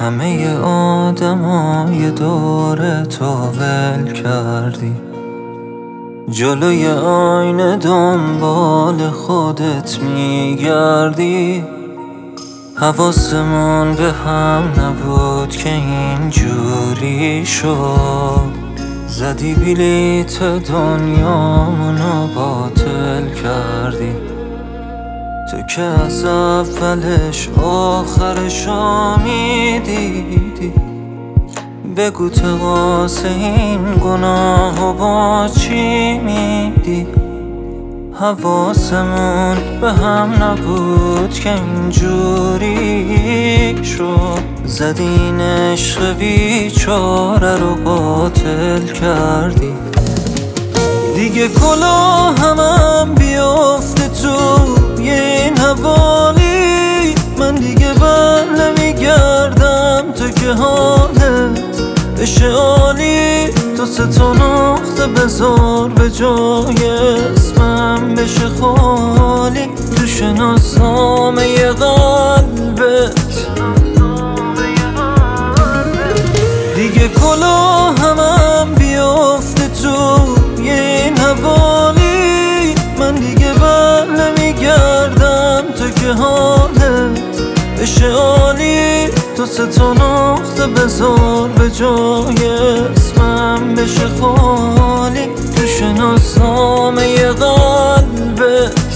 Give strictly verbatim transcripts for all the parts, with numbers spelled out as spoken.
همه آدمای دور تو ول کردی، جلوی آینه دنبال خودت میگردی. حواسمون به هم نبود که اینجوری شد، زدی بلیت دنیامونو باطل کردی. تو که از اولش آخرشو میدیدی، بگو تقاس این گناهو با چی میدی؟ حواسمون به هم نبود که اینجوری شد، زدین عشق بیچاره رو باطل کردی. دیگه کلاهم هم بیافته تو این حوالی، من دیگه بر نمیگردم تو که حالت بشه عالی. تو سه تا نقطه بذار به جای اسمم بشه خالی، تو شناسنامه قلبت. دیگه کلاهم هم بیافته تو این حوالی، من دیگه بر نمیگردم تو که حالت بشه عالی. تو سه تا نقطه بذار به جای اسمم بشه خالی، تو شناسنامه قلبت.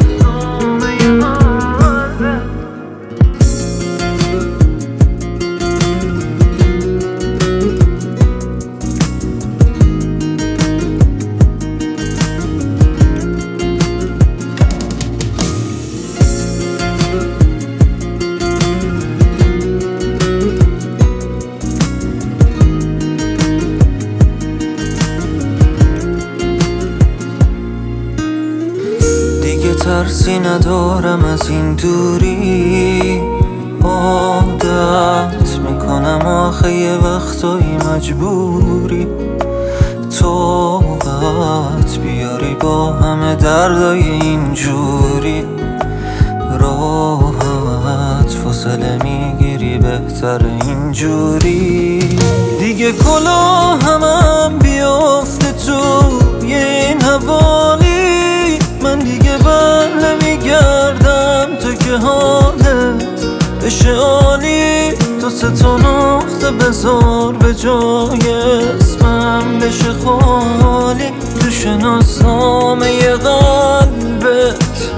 ترسی ندارم از این دوری، عادت میکنم آخه یه وقتایی مجبوری طاقت بیاری با همه دردای اینجوری. راحت فاصله میگیری بهتر اینجوری. دیگه کلاهم هم بیافته تو این حوالی، من دیگه بر نمیگردم تو که حالت بشه عالی. تو سه تا نقطه بذار به جای اسمم بشه خالی، تو شناسنامه قلبت.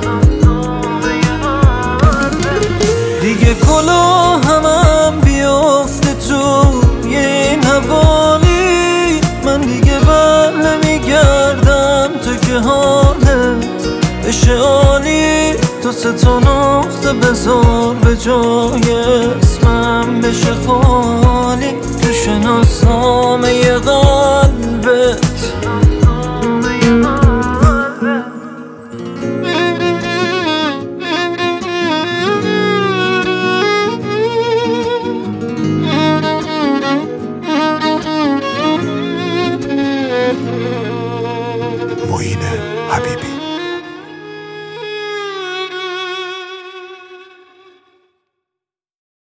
دیگه کلاهم هم بیافته تو این حوالی، من دیگه بر نمیگردم تو که حالت بشه عالی. تو سه تا نقطه بذار به جای اسمم بشه خالی، تو شناسنامه